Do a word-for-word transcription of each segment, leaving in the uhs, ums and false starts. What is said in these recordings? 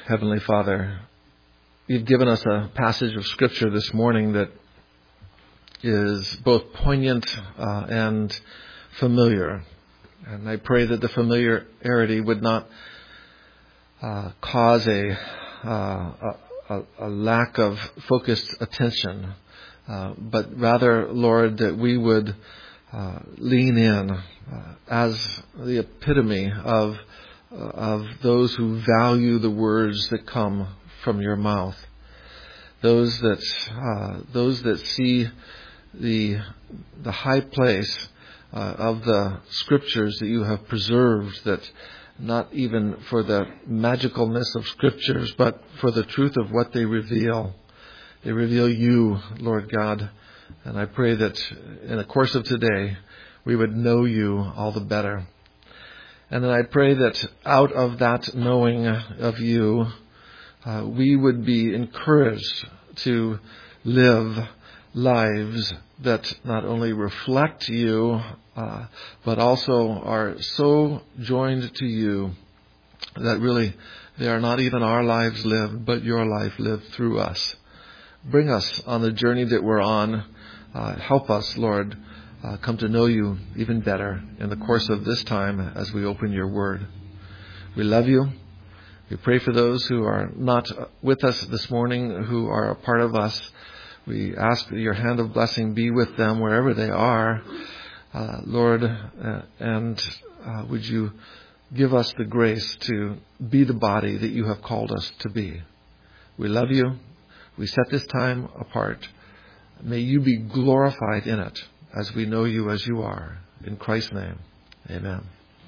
Heavenly Father, you've given us a passage of Scripture this morning that is both poignant uh, and familiar. And I pray that the familiarity would not uh, cause a, uh, a, a lack of focused attention, uh, but rather, Lord, that we would uh, lean in uh, as the epitome of of those who value the words that come from your mouth, those that uh, those that see the the high place uh, of the Scriptures that you have preserved, that not even for the magicalness of Scriptures, but for the truth of what they reveal. They reveal you, Lord God, and I pray that in the course of today we would know you all the better. And then I pray that out of that knowing of you, uh, we would be encouraged to live lives that not only reflect you, uh, but also are so joined to you that really they are not even our lives lived, but your life lived through us. Bring us on the journey that we're on. Uh, help us, Lord, Uh, come to know you even better in the course of this time as we open your word. We love you. We pray for those who are not with us this morning, who are a part of us. We ask that your hand of blessing be with them wherever they are, uh, Lord, uh, and uh, would you give us the grace to be the body that you have called us to be. We love you. We set this time apart. May you be glorified in it, as we know you as you are. In Christ's name, amen.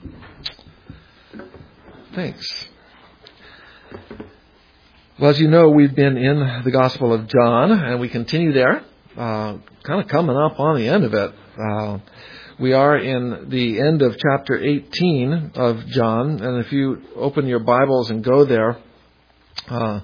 Thanks. Well, as you know, we've been in the Gospel of John, and we continue there, uh, kind of coming up on the end of it. Uh, we are in the end of chapter eighteen of John, and if you open your Bibles and go there, uh,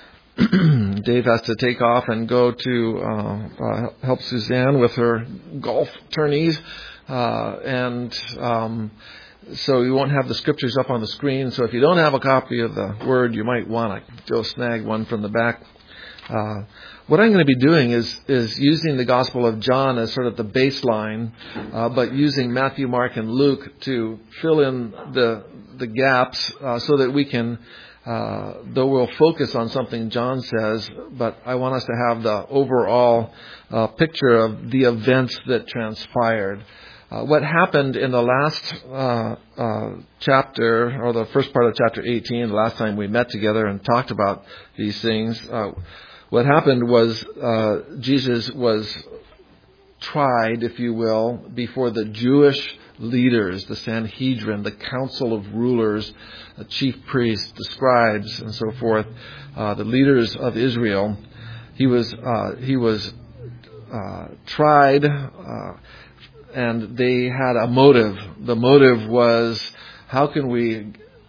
Dave has to take off and go to uh, uh, help Suzanne with her golf tourneys, uh, and um, so you won't have the scriptures up on the screen. So if you don't have a copy of the Word, you might want to go snag one from the back. Uh, what I'm going to be doing is is using the Gospel of John as sort of the baseline, uh, but using Matthew, Mark, and Luke to fill in the the gaps uh, so that we can. Uh, though we'll focus on something John says, but I want us to have the overall uh, picture of the events that transpired. Uh, what happened in the last uh, uh, chapter, or the first part of chapter eighteen, the last time we met together and talked about these things, uh, what happened was uh, Jesus was tried, if you will, before the Jewish leaders, the Sanhedrin, the council of rulers, the chief priests, the scribes, and so forth, uh, the leaders of Israel. He was uh, he was uh, tried, uh, and they had a motive. The motive was, how can we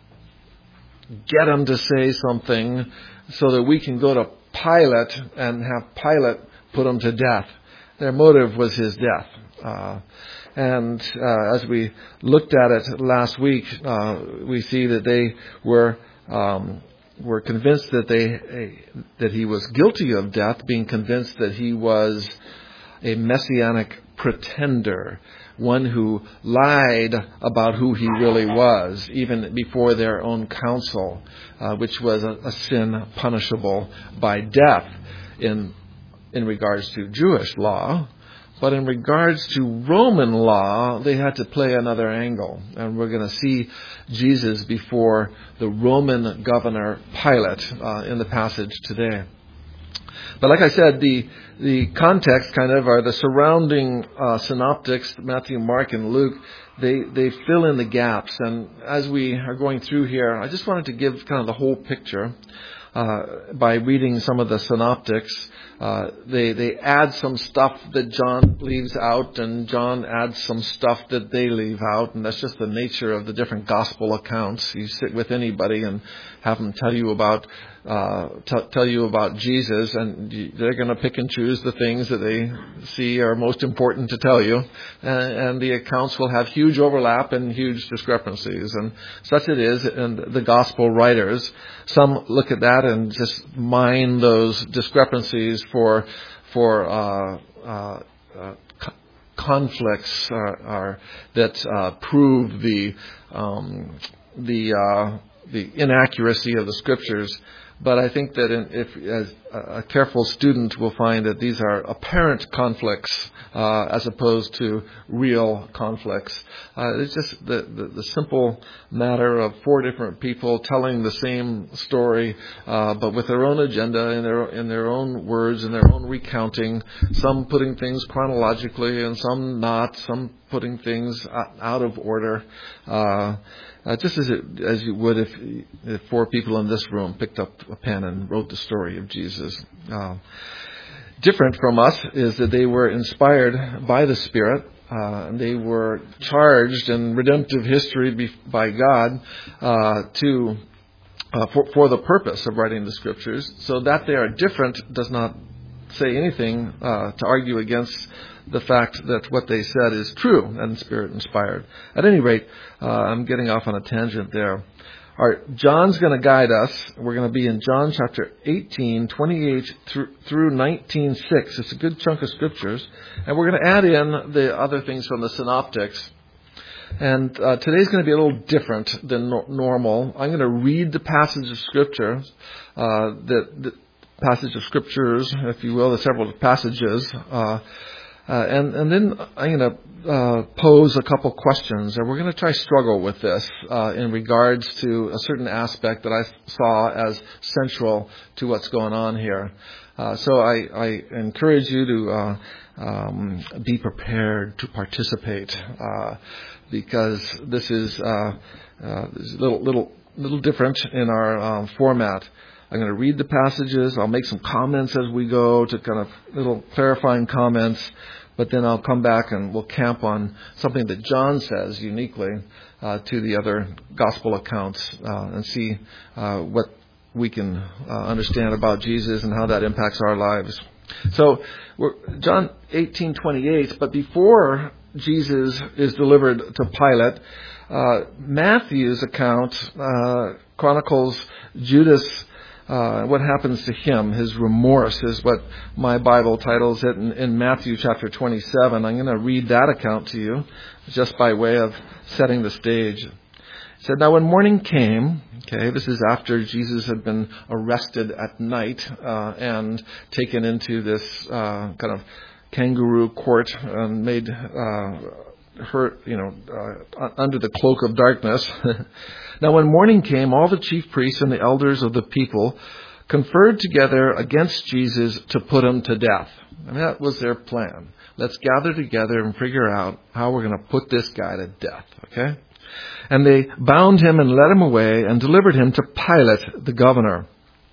get him to say something so that we can go to Pilate and have Pilate put him to death? Their motive was his death. Uh, And uh, as we looked at it last week, uh, we see that they were um, were convinced that they uh, that he was guilty of death, being convinced that he was a messianic pretender, one who lied about who he really was, even before their own council, uh, which was a, a sin punishable by death in in regards to Jewish law. But in regards to Roman law, they had to play another angle. And we're going to see Jesus before the Roman governor Pilate uh, in the passage today. But like I said, the the context kind of are the surrounding uh, synoptics, Matthew, Mark, and Luke. They they fill in the gaps. And as we are going through here, I just wanted to give kind of the whole picture. uh, by reading some of the synoptics, uh, they they add some stuff that John leaves out, and John adds some stuff that they leave out, and that's just the nature of the different gospel accounts. You sit with anybody and have them tell you about uh, t- tell you about Jesus, and you, they're going to pick and choose the things that they see are most important to tell you, and, and the accounts will have huge overlap and huge discrepancies, and such it is. And the gospel writers, some look at that and just mine those discrepancies for for uh, uh, uh, conflicts uh, are, that uh, prove the um, the uh, the inaccuracy of the scriptures. But I think that in, if as a careful student will find that these are apparent conflicts uh, as opposed to real conflicts. Uh, it's just the, the, the simple matter of four different people telling the same story, uh, but with their own agenda, in their in their own words, in their own recounting. Some putting things chronologically, and some not. Some putting things out of order. Uh, Uh, just as it, as you would if, if four people in this room picked up a pen and wrote the story of Jesus. Uh, different from us is that they were inspired by the Spirit. Uh, they were charged in redemptive history by God uh, to uh, for, for the purpose of writing the Scriptures. So that they are different does not say anything uh, to argue against the fact that what they said is true and Spirit-inspired. At any rate, uh, I'm getting off on a tangent there. All right, John's going to guide us. We're going to be in John chapter eighteen, twenty-eight through, through nineteen six. It's a good chunk of scriptures. And we're going to add in the other things from the synoptics. And uh, today's going to be a little different than no- normal. I'm going to read the passage of scripture, uh, the, the passage of scriptures, if you will, the several passages, uh, Uh, and, and then I'm going to uh, pose a couple questions, and we're going to try struggle with this uh, in regards to a certain aspect that I saw as central to what's going on here. Uh, so I, I encourage you to uh, um, be prepared to participate, uh, because this is uh, uh, this is a little little little different in our um, format. I'm going to read the passages. I'll make some comments as we go, to kind of little clarifying comments. But then I'll come back and we'll camp on something that John says uniquely uh, to the other gospel accounts uh, and see uh, what we can uh, understand about Jesus and how that impacts our lives. So we're, John eighteen twenty-eight, but before Jesus is delivered to Pilate, uh, Matthew's account uh, chronicles Judas. Uh, what happens to him, his remorse is what my Bible titles it in, in Matthew chapter twenty-seven. I'm going to read that account to you just by way of setting the stage. It said, "Now when morning came," okay, this is after Jesus had been arrested at night uh, and taken into this uh, kind of kangaroo court and made uh, hurt, you know, uh, under the cloak of darkness. "Now when morning came, all the chief priests and the elders of the people conferred together against Jesus to put him to death." And that was their plan. Let's gather together and figure out how we're going to put this guy to death, okay? "And they bound him and led him away and delivered him to Pilate, the governor.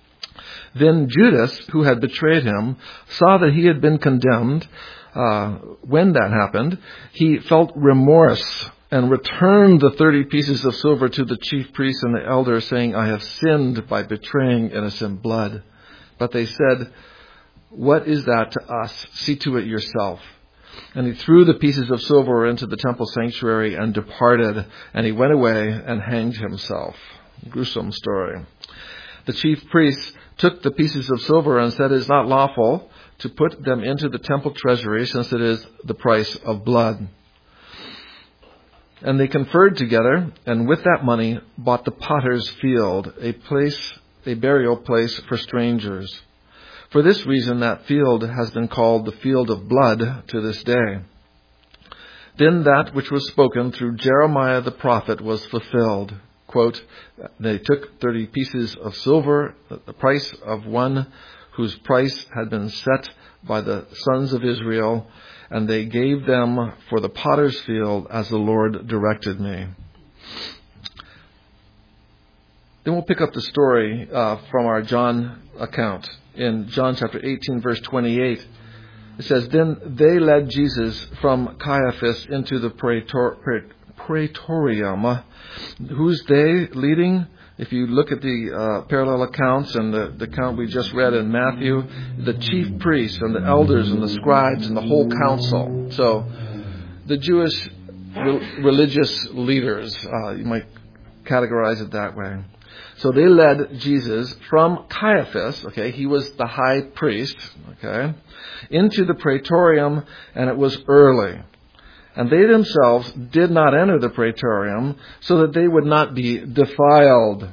Then Judas, who had betrayed him, saw that he had been condemned. Uh, when that happened, he felt remorse and returned the thirty pieces of silver to the chief priests and the elders, saying, 'I have sinned by betraying innocent blood.' But they said, 'What is that to us? See to it yourself.' And he threw the pieces of silver into the temple sanctuary and departed, and he went away and hanged himself." Gruesome story. "The chief priests took the pieces of silver and said, 'It is not lawful to put them into the temple treasury, since it is the price of blood.' And they conferred together, and with that money bought the potter's field, a place, a burial place for strangers. For this reason, that field has been called the field of blood to this day. Then that which was spoken through Jeremiah the prophet was fulfilled. Quote, 'They took thirty pieces of silver, the price of one whose price had been set by the sons of Israel, and they gave them for the potter's field as the Lord directed me.'" Then we'll pick up the story uh, from our John account in John chapter eighteen, verse twenty-eight. It says, "Then they led Jesus from Caiaphas into the praetor- praetorium." Who's they leading? If you look at the uh, parallel accounts and the, the account we just read in Matthew, the chief priests and the elders and the scribes and the whole council. So the Jewish re- religious leaders, uh, you might categorize it that way. So they led Jesus from Caiaphas, okay, he was the high priest, okay, into the praetorium, and it was early. And they themselves did not enter the praetorium so that they would not be defiled,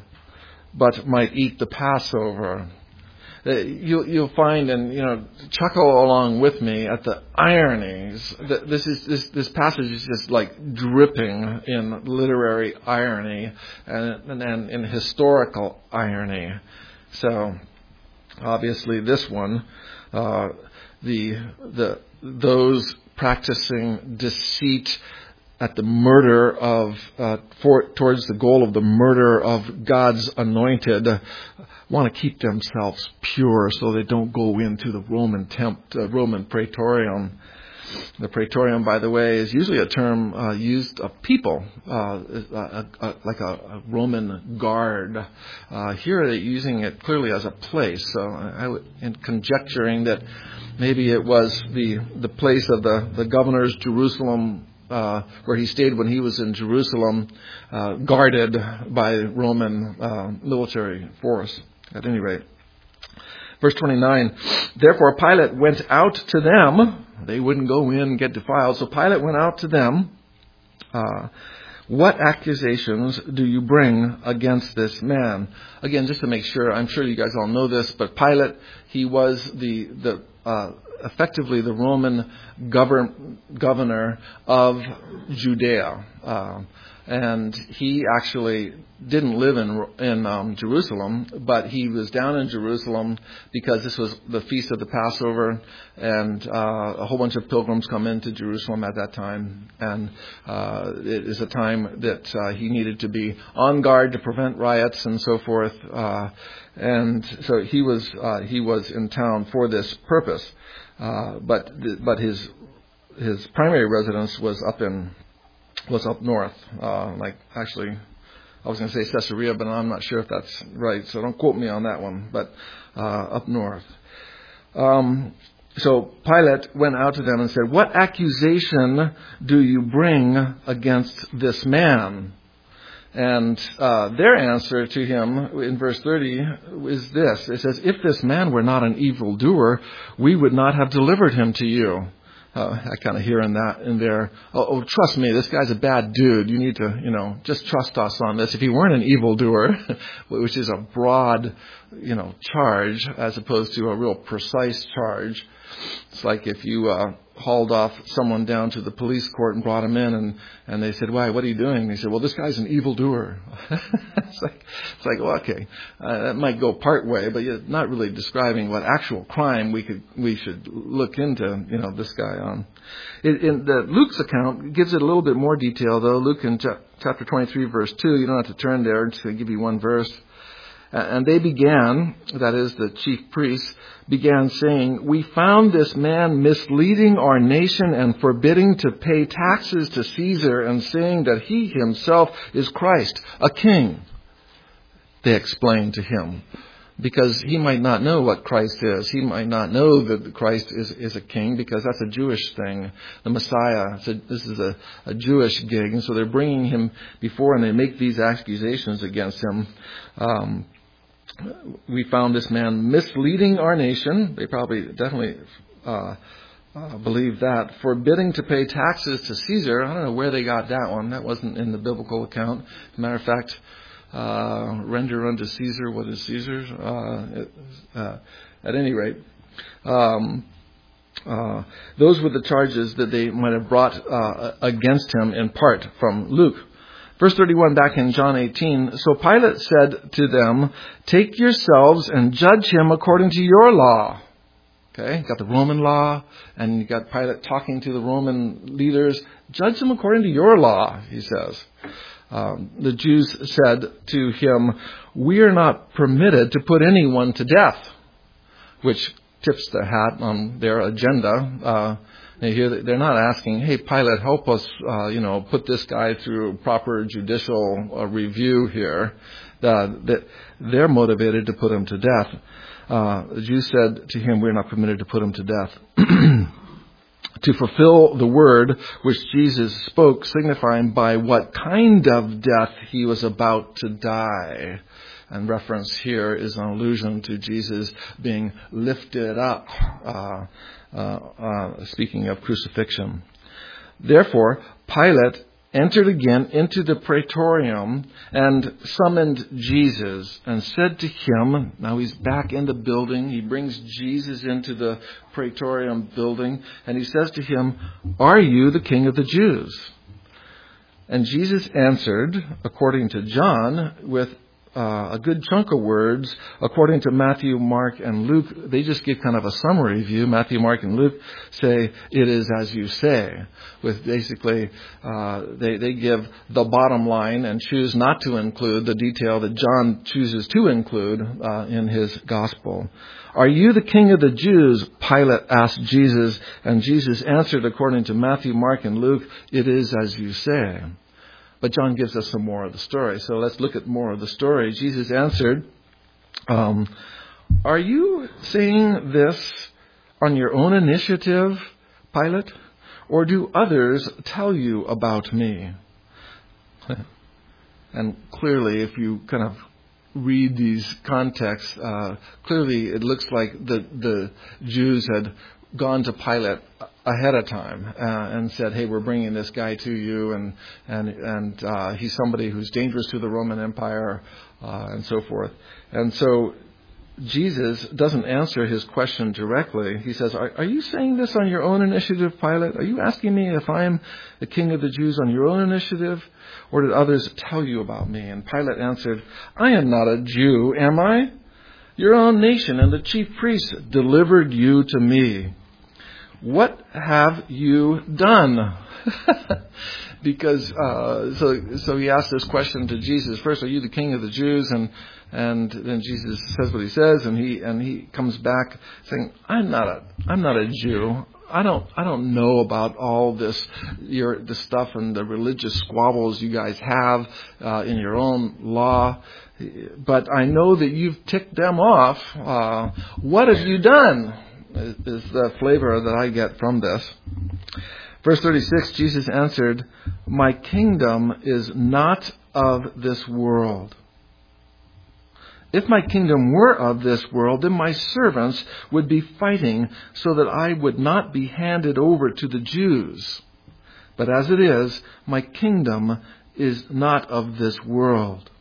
but might eat the Passover. Uh, you, you'll find, and you know, chuckle along with me at the ironies. This is this this passage is just like dripping in literary irony and and, and in historical irony. So, obviously, this one, uh, the the those practicing deceit at the murder of, uh, for, towards the goal of the murder of God's anointed, uh, want to keep themselves pure so they don't go into the Roman temp, uh, Roman praetorium. The praetorium, by the way, is usually a term uh, used of people, uh, a, a, a, like a, a Roman guard. Uh, here they're using it clearly as a place. So I, I in conjecturing that maybe it was the the place of the, the governor's Jerusalem, uh, where he stayed when he was in Jerusalem, uh, guarded by Roman uh, military force, at any rate. Verse twenty-nine, "Therefore Pilate went out to them." They wouldn't go in and get defiled. So Pilate went out to them. Uh, "What accusations do you bring against this man?" Again, just to make sure, I'm sure you guys all know this, but Pilate, he was the the uh, effectively the Roman govern, governor of Judea. Uh, and he actually didn't live in in um, Jerusalem, but he was down in Jerusalem because this was the feast of the Passover, and uh, a whole bunch of pilgrims come into Jerusalem at that time, and uh, it is a time that uh, he needed to be on guard to prevent riots and so forth, uh, and so he was uh, he was in town for this purpose, uh, but but his his primary residence was up in. was up north, uh, like actually, I was going to say Caesarea, but I'm not sure if that's right, so don't quote me on that one, but uh, up north. Um, so Pilate went out to them and said, "What accusation do you bring against this man?" And uh, their answer to him in verse thirty is this. It says, "If this man were not an evildoer, we would not have delivered him to you." Uh, I kind of hear in that in there. Oh, oh, trust me, this guy's a bad dude. You need to, you know, just trust us on this. If he weren't an evildoer, which is a broad, you know, charge as opposed to a real precise charge. It's like if you uh, hauled off someone down to the police court and brought him in, and, and they said, "Why? What are you doing?" And he said, "Well, this guy's an evildoer." it's like, it's like, well, okay, uh, that might go part way, but you're not really describing what actual crime we could we should look into, you know, this guy on. In, in the Luke's account gives it a little bit more detail, though. Luke in ch- chapter twenty-three, verse two. You don't have to turn there; just to give you one verse. And they began, that is, the chief priests, began saying, "We found this man misleading our nation and forbidding to pay taxes to Caesar and saying that he himself is Christ, a king." They explained to him, because he might not know what Christ is. He might not know that Christ is, is a king, because that's a Jewish thing. The Messiah, so this is a, a Jewish gig. And so they're bringing him before, and they make these accusations against him. Um, we found this man misleading our nation. They probably definitely uh, uh, believe that. Forbidding to pay taxes to Caesar. I don't know where they got that one. That wasn't in the biblical account. As a matter of fact, uh, render unto Caesar what is Caesar's. Uh, uh, at any rate, um, uh, those were the charges that they might have brought uh, against him, in part from Luke. Verse thirty-one, back in John eighteen, "So Pilate said to them, 'Take yourselves and judge him according to your law.'" Okay, you got the Roman law, and you got Pilate talking to the Roman leaders. "Judge him according to your law," he says. Um, the Jews said to him, "We are not permitted to put anyone to death," which tips the hat on their agenda. Uh, they hear, they're not asking, "Hey, Pilate, help us, uh, you know, put this guy through proper judicial uh, review here." Uh, that they're motivated to put him to death. Uh, the Jews said to him, "We're not permitted to put him to death." To fulfill the word which Jesus spoke, signifying by what kind of death he was about to die. And reference here is an allusion to Jesus being lifted up, uh, uh, uh, speaking of crucifixion. Therefore, Pilate entered again into the praetorium and summoned Jesus and said to him, now he's back in the building, he brings Jesus into the praetorium building, and he says to him, "Are you the king of the Jews?" And Jesus answered, according to John, with Uh, a good chunk of words. According to Matthew, Mark, and Luke, they just give kind of a summary view. Matthew, Mark, and Luke say, "It is as you say," with basically, uh, they, they give the bottom line and choose not to include the detail that John chooses to include uh, in his gospel. "Are you the king of the Jews?" Pilate asked Jesus, and Jesus answered, according to Matthew, Mark, and Luke, "It is as you say." But John gives us some more of the story. So let's look at more of the story. Jesus answered, um, "Are you saying this on your own initiative, Pilate? Or do others tell you about me?" And clearly, if you kind of read these contexts, uh, clearly it looks like the, the Jews had gone to Pilate ahead of time uh, and said, "Hey, we're bringing this guy to you, and and and uh, he's somebody who's dangerous to the Roman Empire," uh, and so forth. And so Jesus doesn't answer his question directly. He says, are, are you saying this on your own initiative, Pilate? Are you asking me if I'm the king of the Jews on your own initiative, or did others tell you about me?" And Pilate answered, "I am not a Jew, am I? Your own nation and the chief priests delivered you to me. What have you done?" Because uh, so so he asked this question to Jesus. First, "Are you the king of the Jews?" And and then Jesus says what he says, and he and he comes back saying, "I'm not a I'm not a Jew. I don't I don't know about all this your the stuff and the religious squabbles you guys have uh, in your own law. But I know that you've ticked them off. Uh, what have you done?" Is the flavor that I get from this. Verse thirty-six, Jesus answered, "My kingdom is not of this world. If my kingdom were of this world, then my servants would be fighting so that I would not be handed over to the Jews. But as it is, my kingdom is not of this world."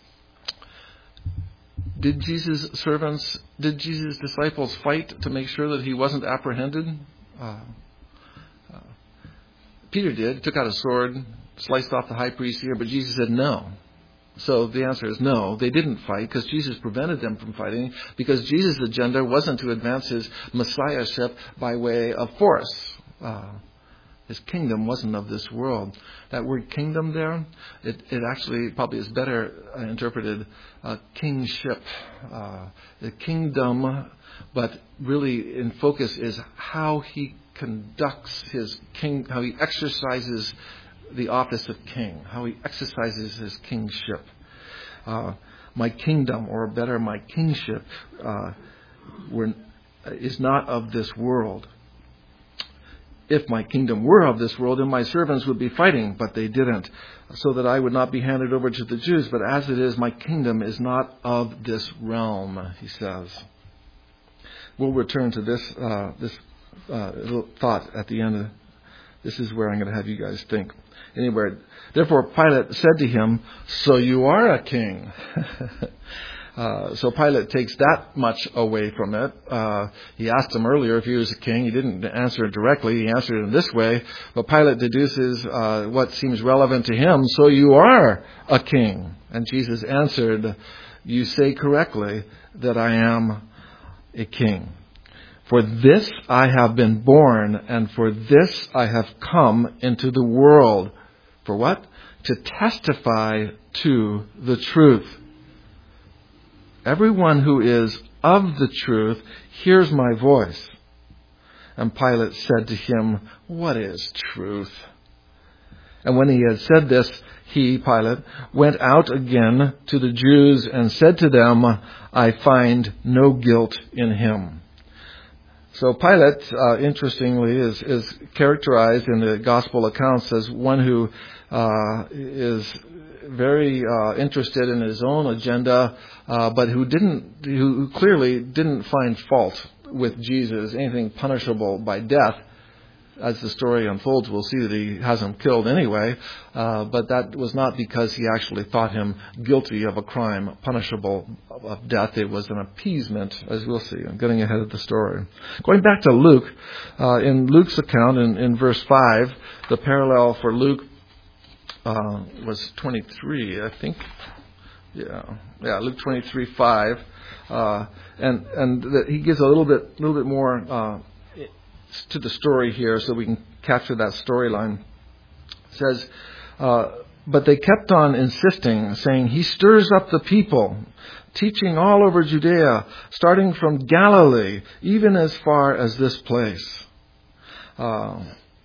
Did Jesus' servants, did Jesus' disciples fight to make sure that he wasn't apprehended? Uh, uh, Peter did, took out a sword, sliced off the high priest's ear, but Jesus said no. So the answer is no, they didn't fight because Jesus prevented them from fighting, because Jesus' agenda wasn't to advance his messiahship by way of force. Uh, His kingdom wasn't of this world. That word kingdom there, it, it actually probably is better uh, interpreted uh, kingship. Uh, the kingdom, but really in focus is how he conducts his king, how he exercises the office of king, how he exercises his kingship. Uh, my kingdom, or better, my kingship, uh, were, is not of this world. If my kingdom were of this world, then my servants would be fighting, but they didn't, so that I would not be handed over to the Jews. But as it is, my kingdom is not of this realm, he says. We'll return to this uh, this uh, little thought at the end. Of, this is where I'm going to have you guys think. Anyway, therefore Pilate said to him, "So you are a king." Uh, so Pilate takes that much away from it. Uh, he asked him earlier if he was a king. He didn't answer it directly. He answered it in this way. But Pilate deduces uh, what seems relevant to him. "So you are a king." And Jesus answered, "You say correctly that I am a king. For this I have been born, and for this I have come into the world." For what? to testify to the truth. Everyone who is of the truth hears my voice." And Pilate said to him, "What is truth?" And when he had said this, he, Pilate, went out again to the Jews and said to them, "I find no guilt in him." So Pilate, uh, interestingly, is, is characterized in the gospel accounts as one who uh, is very uh, interested in his own agenda, uh, but who didn't, who clearly didn't find fault with Jesus, anything punishable by death. As the story unfolds, we'll see that he has him killed anyway, uh, but that was not because he actually thought him guilty of a crime punishable of death. It was an appeasement, as we'll see. I'm getting ahead of the story. Going back to Luke, uh, in Luke's account, in, in verse five, the parallel for Luke uh, was twenty-three, I think. Yeah, yeah, Luke twenty-three five, uh, and and the, he gives a little bit, little bit more. Uh, to the story here so we can capture that storyline. It says, uh, but they kept on insisting, saying, "He stirs up the people, teaching all over Judea, starting from Galilee, even as far as this place." Uh,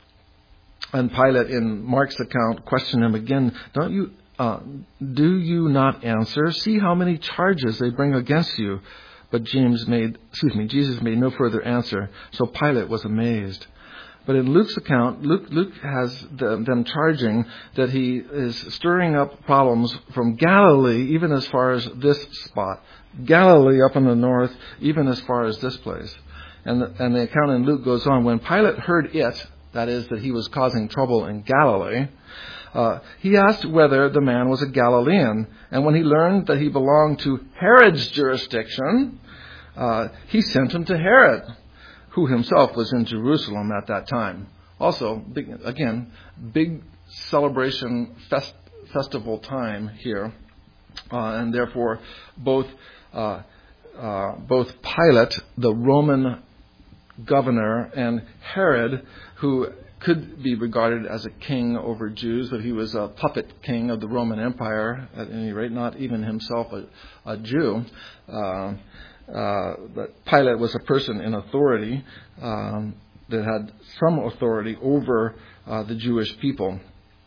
and Pilate, in Mark's account, questioned him again, "Don't you, uh, do you not answer? See how many charges they bring against you." But James made, excuse me, Jesus made no further answer, so Pilate was amazed. But in Luke's account, Luke, Luke has the, them charging that he is stirring up problems from Galilee, even as far as this spot. Galilee up in the north, even as far as this place. And the, and the account in Luke goes on, when Pilate heard it, that is, that he was causing trouble in Galilee, Uh, he asked whether the man was a Galilean, and when he learned that he belonged to Herod's jurisdiction, uh, he sent him to Herod, who himself was in Jerusalem at that time. Also, big, again, big celebration fest, festival time here, uh, and therefore both uh, uh, both Pilate, the Roman governor, and Herod, who could be regarded as a king over Jews, but he was a puppet king of the Roman Empire, at any rate, not even himself a, a Jew. Uh, uh, but Pilate was a person in authority um, that had some authority over uh, the Jewish people.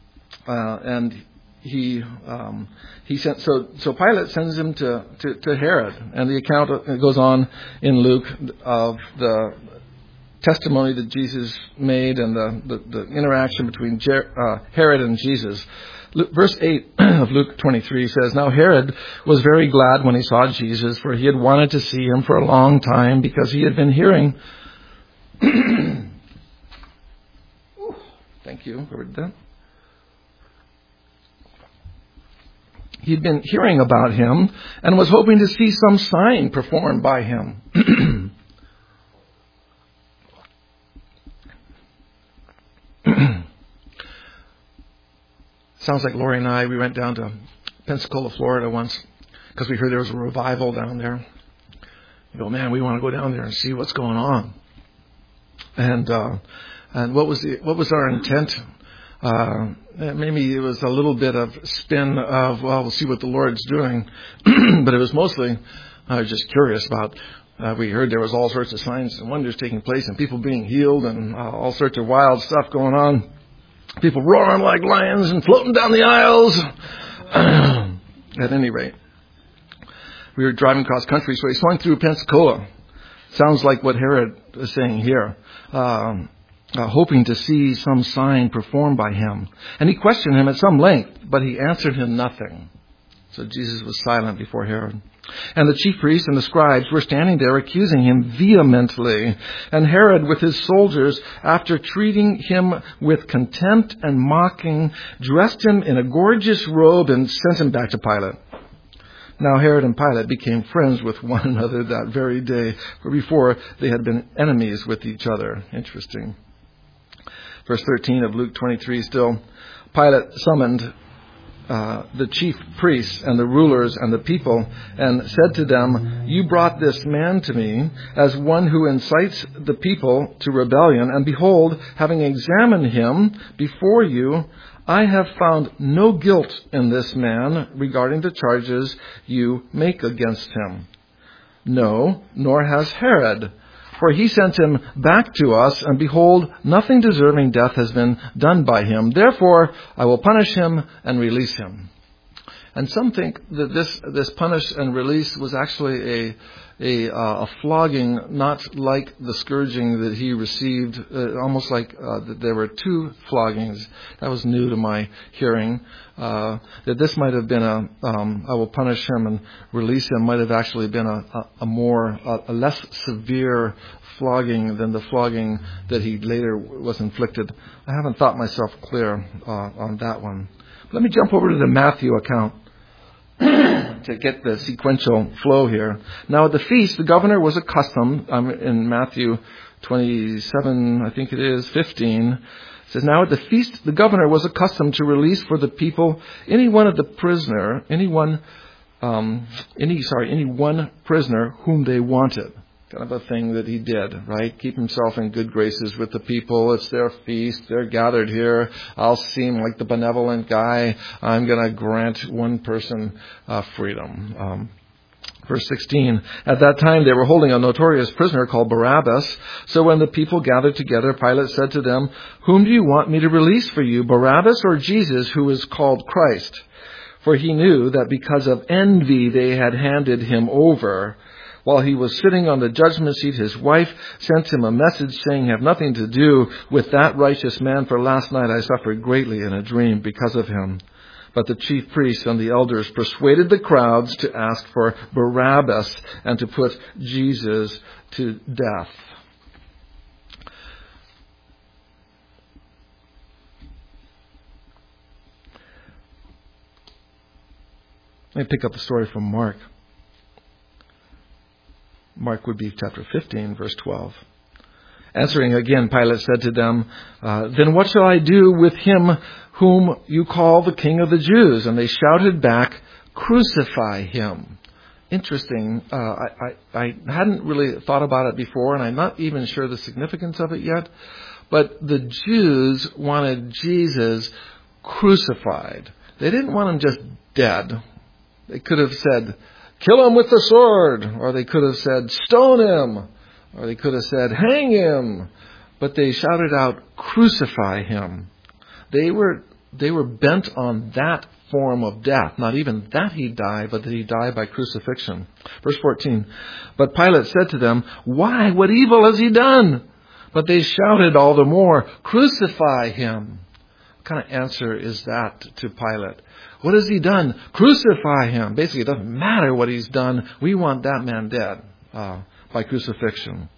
Uh, and he um, he sent so so Pilate sends him to, to, to Herod, and the account goes on in Luke of the testimony that Jesus made and the, the, the interaction between Jer- uh, Herod and Jesus. Luke, verse eight of Luke twenty-three says, "Now Herod was very glad when he saw Jesus, for he had wanted to see him for a long time, because he had been hearing..." Thank you. Whoever did that. He'd been hearing about him and was hoping to see some sign performed by him. Sounds like Lori and I, we went down to Pensacola, Florida once because we heard there was a revival down there. You go, man, we want to go down there and see what's going on. And uh, and what was the, what was our intent? Uh, maybe it was a little bit of spin of, well, we'll see what the Lord's doing. But it was mostly, I was just curious about, uh, we heard there was all sorts of signs and wonders taking place and people being healed and uh, all sorts of wild stuff going on. People roaring like lions and floating down the aisles. At any rate, we were driving cross country, so he swung through Pensacola. Sounds like what Herod is saying here. Um, uh, hoping to see some sign performed by him. And he questioned him at some length, but he answered him nothing. So Jesus was silent before Herod. And the chief priests and the scribes were standing there accusing him vehemently. And Herod with his soldiers, after treating him with contempt and mocking, dressed him in a gorgeous robe and sent him back to Pilate. Now Herod and Pilate became friends with one another that very day, for before they had been enemies with each other. Interesting. Verse thirteen of Luke twenty-three still. Pilate summoned Uh, the chief priests and the rulers and the people, and said to them, "You brought this man to me as one who incites the people to rebellion, and behold, having examined him before you, I have found no guilt in this man regarding the charges you make against him. No, nor has Herod. For he sent him back to us, and behold, nothing deserving death has been done by him. Therefore, I will punish him and release him. And some think that this this punish and release was actually a a, uh, a flogging, not like the scourging that he received, uh, almost like uh, that there were two floggings. That was new to my hearing. Uh, that this might have been a, um, I will punish him and release him, might have actually been a, a, a more, a, a less severe flogging than the flogging that he later was inflicted. I haven't thought myself clear uh, on that one. Let me jump over to the Matthew account to get the sequential flow here. Now at the feast, the governor was accustomed, um, in Matthew twenty-seven, I think it is, fifteen, it says, now at the feast, the governor was accustomed to release for the people any one of the prisoner, any one, um, any, sorry, any one prisoner whom they wanted. Kind of a thing that he did, right? Keep himself in good graces with the people. It's their feast. They're gathered here. I'll seem like the benevolent guy. I'm going to grant one person uh, freedom. Um, verse sixteen, at that time they were holding a notorious prisoner called Barabbas. So when the people gathered together, Pilate said to them, whom do you want me to release for you, Barabbas or Jesus, who is called Christ? For he knew that because of envy they had handed him over. While he was sitting on the judgment seat, his wife sent him a message saying, have nothing to do with that righteous man, for last night I suffered greatly in a dream because of him. But the chief priests and the elders persuaded the crowds to ask for Barabbas and to put Jesus to death. Let me pick up the story from Mark. Mark would be chapter fifteen, verse twelve. Answering again, Pilate said to them, uh, then what shall I do with him whom you call the King of the Jews? And they shouted back, crucify him. Interesting. Uh, I, I, I hadn't really thought about it before, and I'm not even sure the significance of it yet. But the Jews wanted Jesus crucified. They didn't want him just dead. They could have said, kill him with the sword, or they could have said, stone him, or they could have said, hang him. But they shouted out, crucify him. They were they were bent on that form of death. Not even that he died, but that he died by crucifixion. Verse fourteen, but Pilate said to them, why, what evil has he done? But they shouted all the more, crucify him. What kind of answer is that to Pilate? What has he done? Crucify him. Basically, it doesn't matter what he's done. We want that man dead uh, by crucifixion.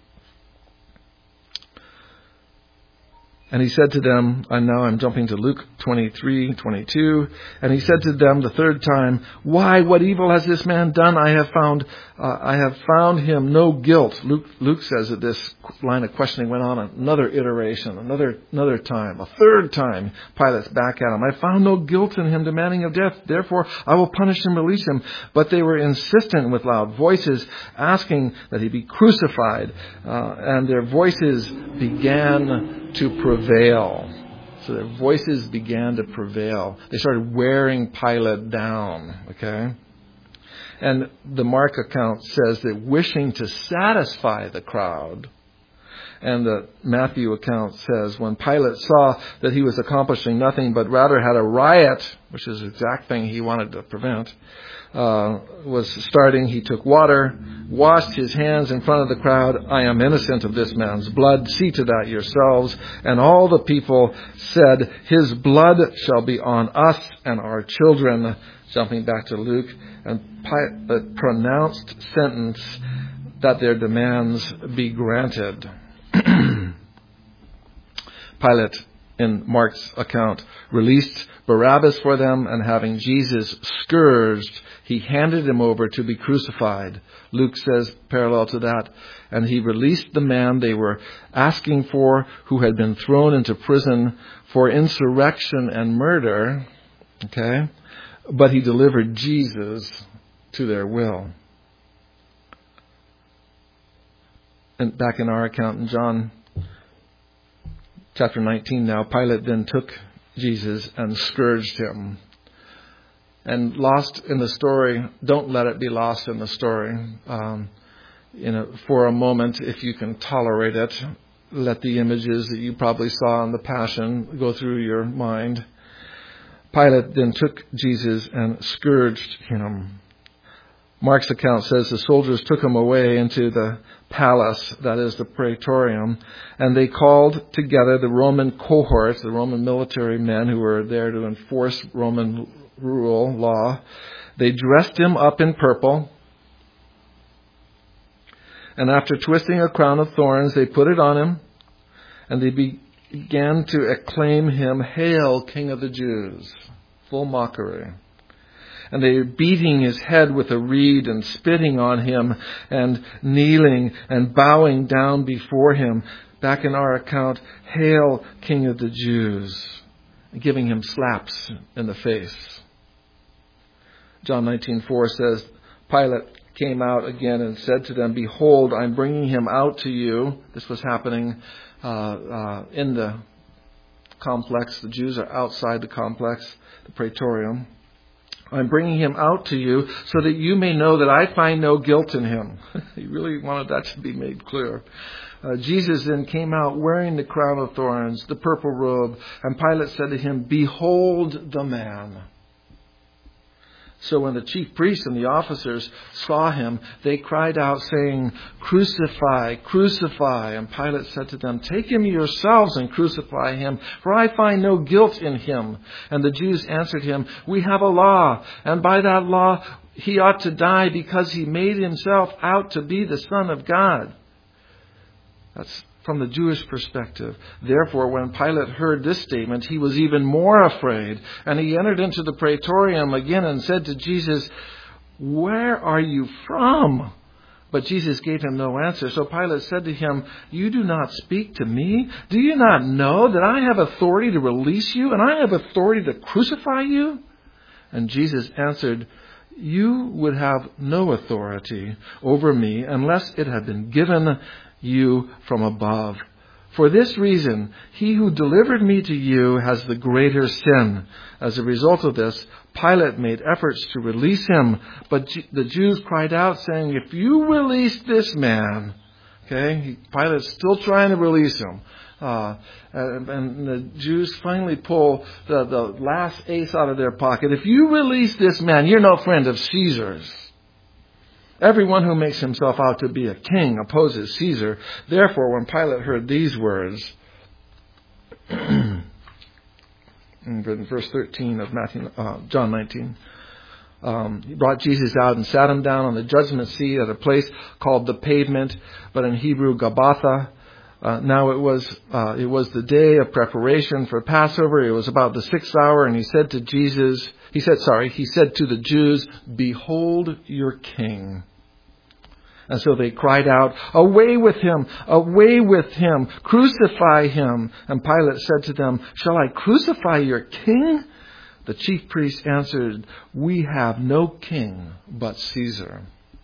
And he said to them, and now I'm jumping to Luke twenty-three, twenty-two. And he said to them the third time, why, what evil has this man done? I have found, uh, I have found him no guilt. Luke, Luke says that this line of questioning went on another iteration, another, another time, a third time. Pilate's back at him. I found no guilt in him, demanding of death. Therefore, I will punish him, release him. But they were insistent with loud voices, asking that he be crucified. Uh, and their voices began to prevail. Prevail. So their voices began to prevail. They started wearing Pilate down. Okay? And the Mark account says that wishing to satisfy the crowd, and the Matthew account says when Pilate saw that he was accomplishing nothing but rather had a riot, which is the exact thing he wanted to prevent, uh, was starting, he took water, washed his hands in front of the crowd. I am innocent of this man's blood. See to that yourselves. And all the people said, his blood shall be on us and our children. Jumping back to Luke, and Pilate pronounced sentence that their demands be granted. Pilate, in Mark's account, released Barabbas for them, and having Jesus scourged, he handed him over to be crucified. Luke says, parallel to that, and he released the man they were asking for, who had been thrown into prison for insurrection and murder. Okay? But he delivered Jesus to their will. And back in our account in John chapter nineteen now, Pilate then took Jesus and scourged him. And lost in the story, don't let it be lost in the story. Um, you know, for a moment, if you can tolerate it, let the images that you probably saw in the Passion go through your mind. Pilate then took Jesus and scourged him. Mark's account says the soldiers took him away into the palace, that is the praetorium, and they called together the Roman cohorts, the Roman military men who were there to enforce Roman rule, law. They dressed him up in purple, and after twisting a crown of thorns, they put it on him, and they began to acclaim him, "Hail, King of the Jews!" Full mockery. And they were beating his head with a reed and spitting on him and kneeling and bowing down before him. Back in our account, "Hail, King of the Jews," giving him slaps in the face. John nineteen four says, Pilate came out again and said to them, "Behold, I'm bringing him out to you." This was happening uh, uh, in the complex. The Jews are outside the complex, the praetorium. "I'm bringing him out to you so that you may know that I find no guilt in him." He really wanted that to be made clear. Uh, Jesus then came out wearing the crown of thorns, the purple robe, and Pilate said to him, "Behold the man." So when the chief priests and the officers saw him, they cried out, saying, "Crucify, crucify." And Pilate said to them, "Take him yourselves and crucify him, for I find no guilt in him." And the Jews answered him, "We have a law, and by that law he ought to die because he made himself out to be the Son of God." That's from the Jewish perspective. Therefore, when Pilate heard this statement, he was even more afraid. And he entered into the praetorium again and said to Jesus, "Where are you from?" But Jesus gave him no answer. So Pilate said to him, "You do not speak to me? Do you not know that I have authority to release you and I have authority to crucify you?" And Jesus answered, "You would have no authority over me unless it had been given you from above. For this reason, he who delivered me to you has the greater sin." As a result of this, Pilate made efforts to release him, but the Jews cried out, saying, "If you release this man," okay, Pilate's still trying to release him. Uh, and, and the Jews finally pull the, the last ace out of their pocket. "If you release this man, you're no friend of Caesar's. Everyone who makes himself out to be a king opposes Caesar." Therefore, when Pilate heard these words, in verse thirteen of Matthew, uh, John nineteen, um, he brought Jesus out and sat him down on the judgment seat at a place called the Pavement, but in Hebrew, Gabbatha. Uh, now it was uh, it was the day of preparation for Passover. It was about the sixth hour, and he said to Jesus, he said, sorry, he said to the Jews, "Behold your king." And so they cried out, "Away with him! Away with him! Crucify him!" And Pilate said to them, "Shall I crucify your king?" The chief priests answered, "We have no king but Caesar."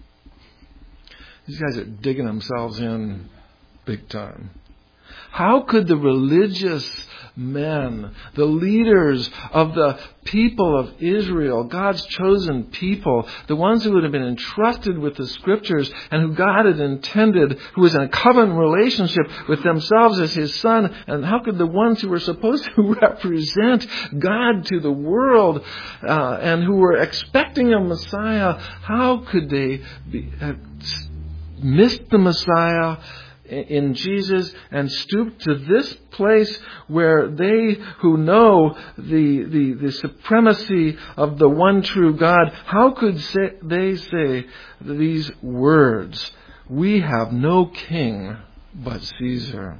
These guys are digging themselves in big time. How could the religious men, the leaders of the people of Israel, God's chosen people, the ones who would have been entrusted with the scriptures and who God had intended, who was in a covenant relationship with themselves as his son, and how could the ones who were supposed to represent God to the world uh, and who were expecting a Messiah, how could they be, have missed the Messiah in Jesus and stoop to this place where they who know the, the, the supremacy of the one true God, how could say, they say these words, "We have no king but Caesar"?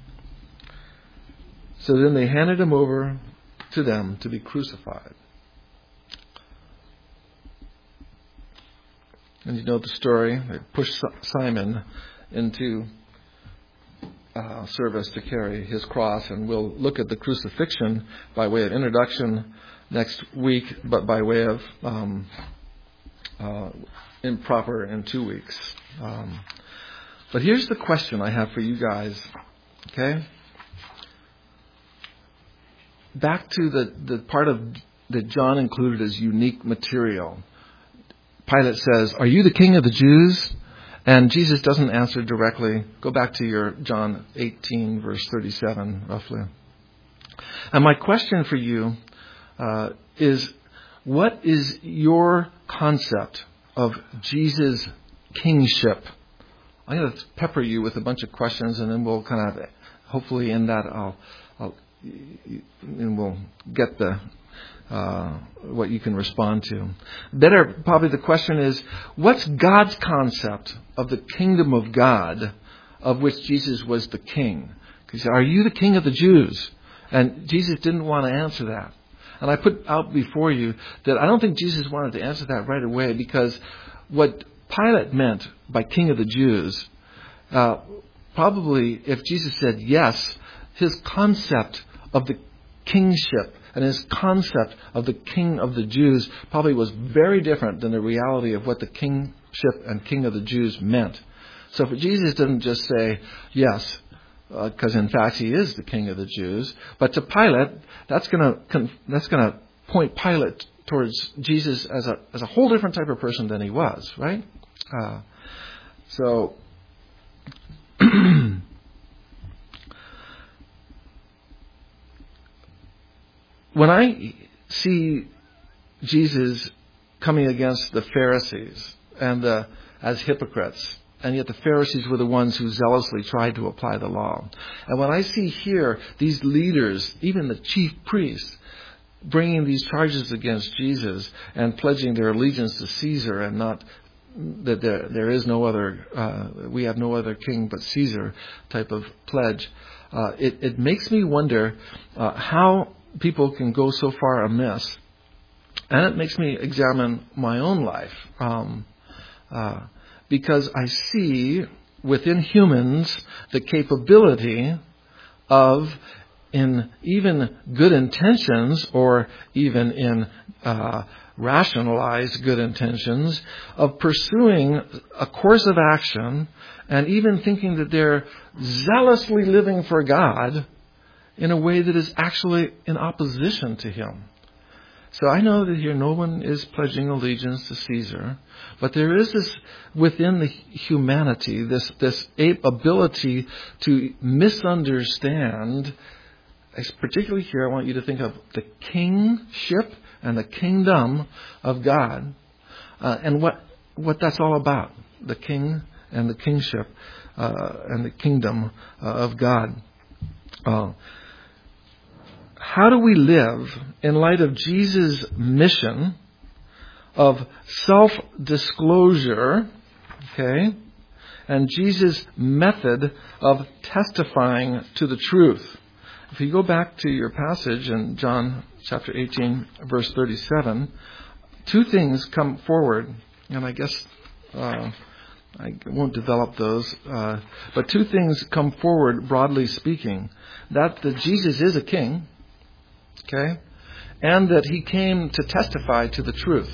So then they handed him over to them to be crucified. And you know the story. They pushed Simon into Uh, service to carry his cross, and we'll look at the crucifixion by way of introduction next week, but by way of um, uh, improper in two weeks. Um, but here's the question I have for you guys, okay? back to the, the part of that John included as unique material. Pilate says, "Are you the king of the Jews?" And Jesus doesn't answer directly. Go back to your John eighteen, verse thirty-seven, roughly. And my question for you uh, is, what is your concept of Jesus' kingship? I'm going to pepper you with a bunch of questions, and then we'll kind of, hopefully in that, I'll, I'll and we'll get the uh, what you can respond to. Better, probably the question is, what's God's concept of the kingdom of God, of which Jesus was the king? He said, "Are you the king of the Jews?" And Jesus didn't want to answer that. And I put out before you that I don't think Jesus wanted to answer that right away, because what Pilate meant by king of the Jews, uh, probably if Jesus said yes, his concept of the kingship and his concept of the king of the Jews probably was very different than the reality of what the kingship and king of the Jews meant. So if Jesus didn't just say yes, because uh, in fact he is the king of the Jews, but to Pilate, that's going to that's going to point Pilate towards Jesus as a as a whole different type of person than he was, right? Uh, so when I see Jesus coming against the Pharisees and the as hypocrites, and yet the Pharisees were the ones who zealously tried to apply the law. And when I see here these leaders, even the chief priests, bringing these charges against Jesus and pledging their allegiance to Caesar, and not that there there is no other, uh, we have no other king but Caesar type of pledge, uh, it, it makes me wonder uh, how people can go so far amiss. And it makes me examine my own life. Um, uh, because I see within humans the capability of, in even good intentions, or even in uh, rationalized good intentions, of pursuing a course of action and even thinking that they're zealously living for God in a way that is actually in opposition to Him. So I know that here no one is pledging allegiance to Caesar, but there is this within the humanity, this this ability to misunderstand. Particularly here, I want you to think of the kingship and the kingdom of God, uh, and what what that's all about. The king and the kingship uh, and the kingdom uh, of God. Uh, How do we live in light of Jesus' mission of self-disclosure, okay, and Jesus' method of testifying to the truth? If you go back to your passage in John chapter eighteen, verse thirty-seven, two things come forward, and I guess uh, I won't develop those, uh, but two things come forward, broadly speaking, that, that Jesus is a king, okay, and that He came to testify to the truth.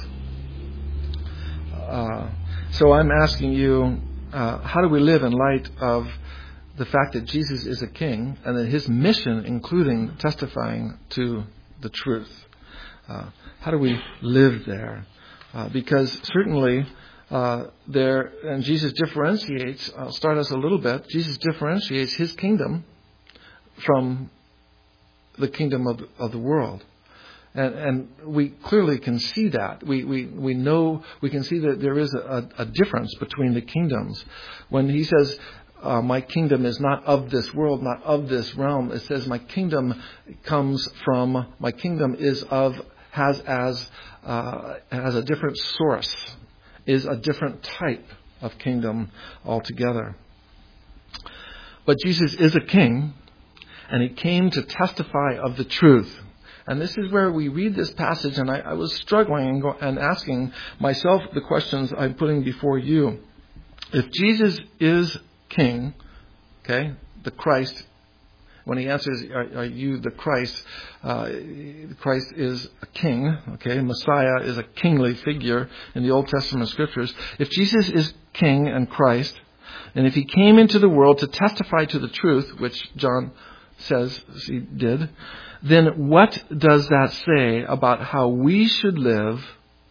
Uh, so I'm asking you, uh, how do we live in light of the fact that Jesus is a king, and that His mission, including testifying to the truth? Uh, how do we live there? Uh, because certainly uh, there, and Jesus differentiates, I'll start us a little bit, Jesus differentiates His kingdom from the kingdom of, of the world. And, and we clearly can see that. We, we, we know, we can see that there is a, a difference between the kingdoms. When He says, uh, my kingdom is not of this world, not of this realm, it says my kingdom comes from, my kingdom is of, has as, uh, has a different source, is a different type of kingdom altogether. But Jesus is a king, and He came to testify of the truth. And this is where we read this passage, and I, I was struggling and, go, and asking myself the questions I'm putting before you. If Jesus is king, okay, the Christ, when He answers, are, are you the Christ? Uh, Christ is a king, okay, Messiah is a kingly figure in the Old Testament scriptures. If Jesus is king and Christ, and if He came into the world to testify to the truth, which John says he did, then what does that say about how we should live?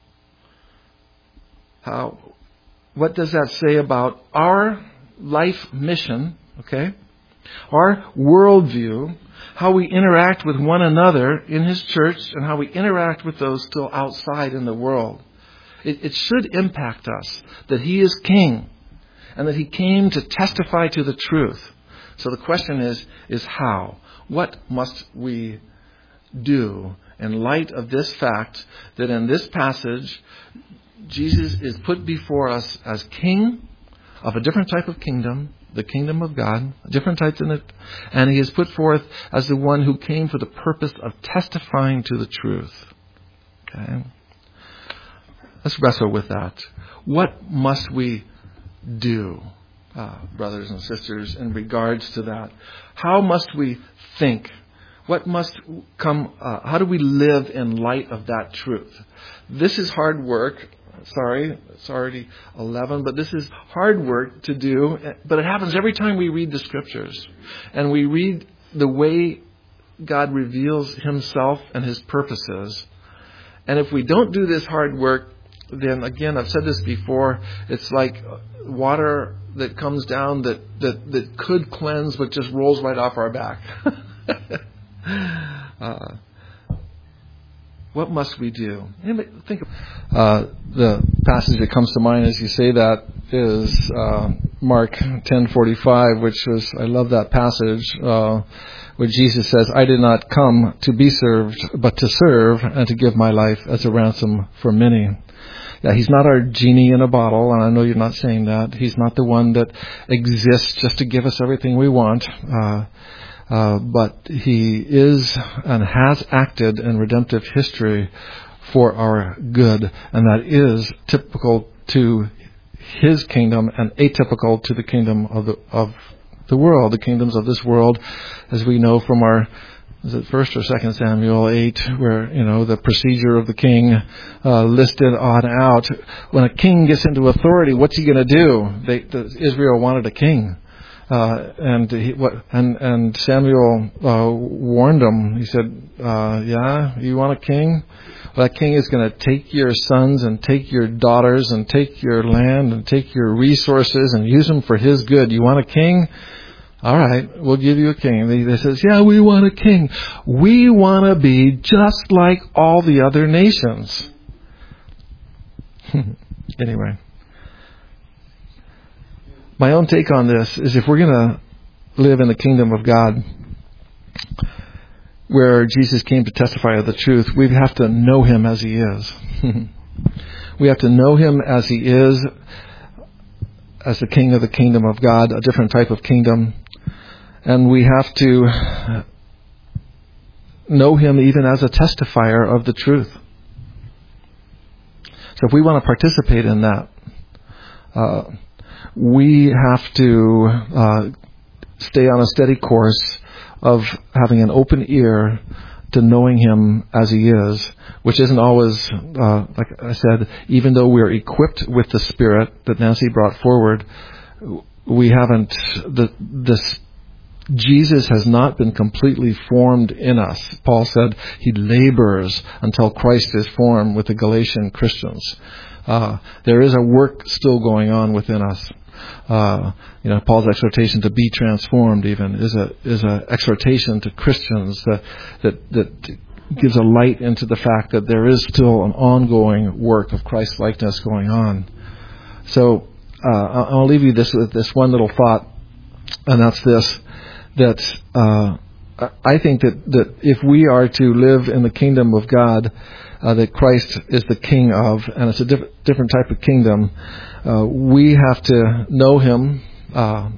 How, what does that say about our life mission, okay? Our worldview, how we interact with one another in His church, and how we interact with those still outside in the world. It, it should impact us that He is King and that He came to testify to the truth. So the question is, is how? What must we do in light of this fact that in this passage, Jesus is put before us as King of a different type of kingdom, the kingdom of God, a different type than it, and He is put forth as the one who came for the purpose of testifying to the truth. Okay? Let's wrestle with that. What must we do, uh, brothers and sisters, in regards to that? How must we think? What must come? Uh, how do we live in light of that truth? This is hard work. Sorry, it's already eleven, but this is hard work to do. But it happens every time we read the Scriptures. And we read the way God reveals Himself and His purposes. And if we don't do this hard work, then again, I've said this before, it's like water that comes down that, that, that could cleanse but just rolls right off our back. uh, What must we do? Think of, uh, the passage that comes to mind as you say that is uh, Mark ten forty-five, which was, I love that passage, uh, where Jesus says, "I did not come to be served, but to serve and to give my life as a ransom for many." Yeah, He's not our genie in a bottle, and I know you're not saying that. He's not the one that exists just to give us everything we want. Uh, Uh, but He is and has acted in redemptive history for our good, and that is typical to His kingdom and atypical to the kingdom of the of the world, the kingdoms of this world, as we know from our, is it First or Second Samuel eight, where you know the procedure of the king uh, listed on out. When a king gets into authority, what's he going to do? They, the, Israel wanted a king. Uh, and he, what, and and Samuel uh, warned him. He said, uh, "Yeah, you want a king? Well, that king is going to take your sons and take your daughters and take your land and take your resources and use them for his good. You want a king? All right, we'll give you a king." They, they says, "Yeah, we want a king. We want to be just like all the other nations." Anyway. My own take on this is if we're going to live in the kingdom of God, where Jesus came to testify of the truth, we have to know Him as He is. We have to know Him as He is, as the King of the kingdom of God, a different type of kingdom. And we have to know Him even as a testifier of the truth. So if we want to participate in that, uh, we have to uh, stay on a steady course of having an open ear to knowing Him as He is, which isn't always, uh, like I said, even though we're equipped with the Spirit that Nancy brought forward, we haven't, the, this, Jesus has not been completely formed in us. Paul said He labors until Christ is formed with the Galatian Christians. Uh, there is a work still going on within us. Uh, you know, Paul's exhortation to be transformed even is a is a exhortation to Christians that that that gives a light into the fact that there is still an ongoing work of Christ-likeness going on. So uh, I'll leave you this with this one little thought, and that's this: that uh, I think that that if we are to live in the kingdom of God, Uh, that Christ is the King of, and it's a diff- different type of kingdom, uh, we have to know Him uh,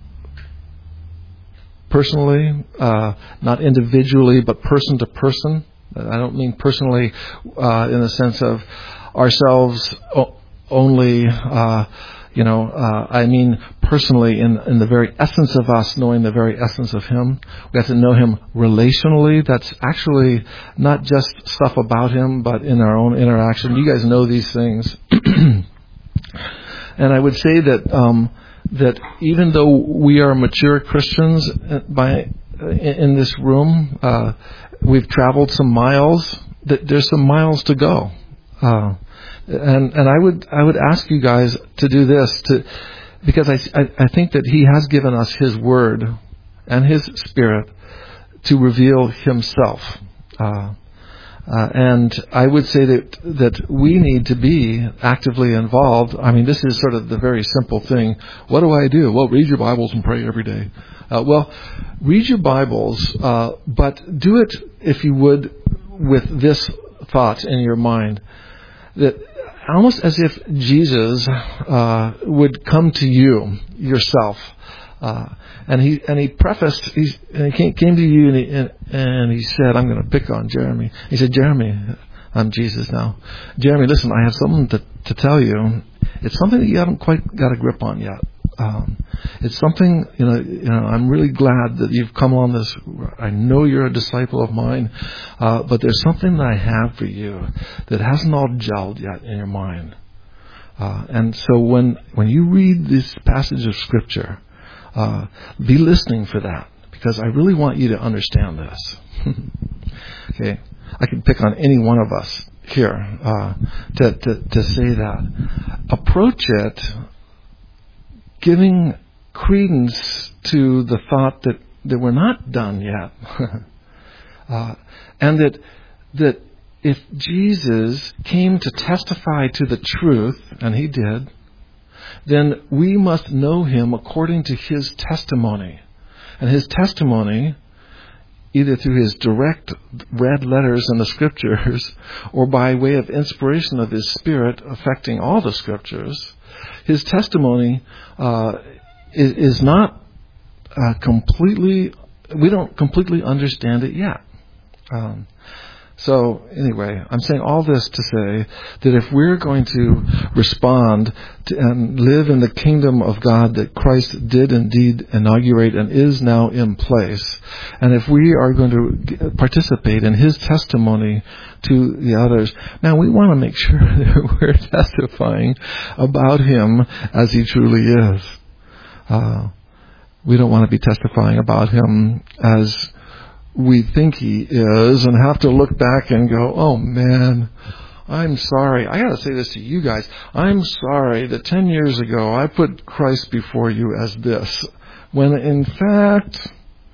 personally, uh, not individually, but person to person. I don't mean personally uh, in the sense of ourselves o- only, uh, you know, uh, I mean personally in, in the very essence of us, knowing the very essence of Him. We have to know Him relationally. That's actually not just stuff about Him, but in our own interaction. You guys know these things. And I would say that um, that even though we are mature Christians by in, in this room, uh, we've traveled some miles. There's some miles to go. Uh, and, and I would, I would ask you guys to do this to, because I, I, I think that He has given us His Word and His Spirit to reveal Himself. Uh, uh, and I would say that, that we need to be actively involved. I mean, this is sort of the very simple thing. What do I do? Well, read your Bibles and pray every day. Uh, well, read your Bibles, uh, but do it, if you would, with this thought in your mind, that almost as if Jesus uh, would come to you yourself, uh, and he and he prefaced, he and he came, came to you and he, and, and he said, "I'm going to pick on Jeremy." He said, "Jeremy, I'm Jesus now. Jeremy, listen, I have something to, to tell you. It's something that you haven't quite got a grip on yet. Um, it's something, you know, you know, I'm really glad that you've come on this. I know you're a disciple of mine, uh, but there's something that I have for you that hasn't all gelled yet in your mind. Uh, and so when, when you read this passage of Scripture, uh, be listening for that, because I really want you to understand this." Okay. I can pick on any one of us here, uh, to, to, to say that. Approach it giving credence to the thought that, that we're not done yet. uh, and that that if Jesus came to testify to the truth, and He did, then we must know Him according to His testimony. And His testimony, either through His direct read letters in the Scriptures or by way of inspiration of His Spirit affecting all the Scriptures, His testimony uh, is, is not uh, completely, we don't completely understand it yet. Um, so anyway, I'm saying all this to say that if we're going to respond to, and live in the kingdom of God that Christ did indeed inaugurate and is now in place, and if we are going to participate in His testimony to the others, now we want to make sure that we're testifying about Him as He truly is. Uh, we don't want to be testifying about Him as we think He is and have to look back and go, "Oh man, I'm sorry. I got to say this to you guys. I'm sorry that ten years ago I put Christ before you as this, when in fact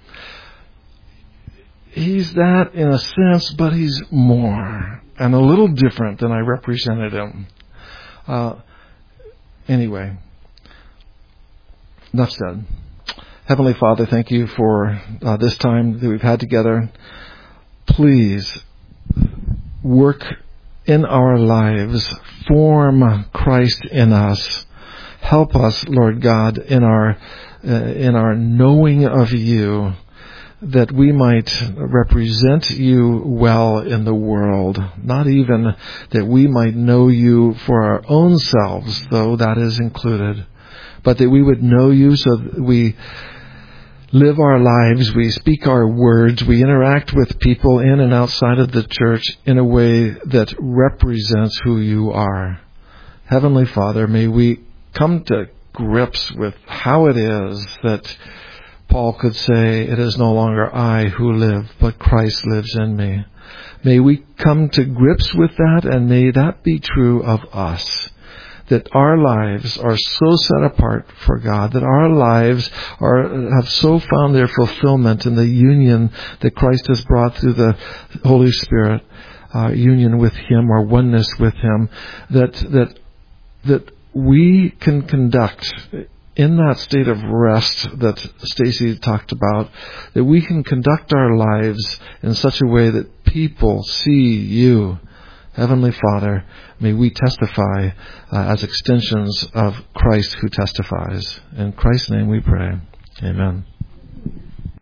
He's that in a sense, but He's more and a little different than I represented Him." Uh, anyway, enough said. Heavenly Father, thank You for uh, this time that we've had together. Please work in our lives. Form Christ in us. Help us, Lord God, in our uh, in our knowing of You, that we might represent You well in the world. Not even that we might know You for our own selves, though that is included, but that we would know You so that we live our lives, we speak our words, we interact with people in and outside of the church in a way that represents who You are. Heavenly Father, may we come to grips with how it is that Paul could say, "It is no longer I who live, but Christ lives in me." May we come to grips with that, and may that be true of us. That our lives are so set apart for God, that our lives are have so found their fulfillment in the union that Christ has brought through the Holy Spirit, uh, union with Him or oneness with Him, that that that we can conduct in that state of rest that Stacy talked about, that we can conduct our lives in such a way that people see You. Heavenly Father, may we testify uh, as extensions of Christ who testifies. In Christ's name we pray. Amen.